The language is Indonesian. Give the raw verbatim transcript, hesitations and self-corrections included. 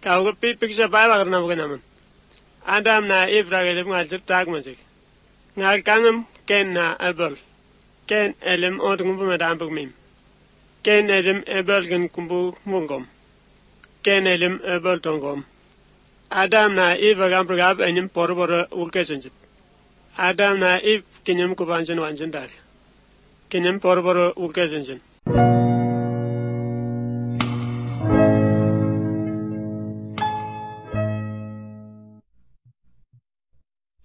Kau ke pi piksa bala karena bukan namun. Adam na Eva gelip ngalir tag masik. Ngal kangem ken na abel. Ken elim od kumpu madam pugmim. Ken elim abel gen kumpu mungom. Ken elim abel tongom. Adam na Eva gam pragab enim por por ulkesenjip. Adam na Eve kinyam kubansin wansin dar. Kinyam por por ulkesenjin.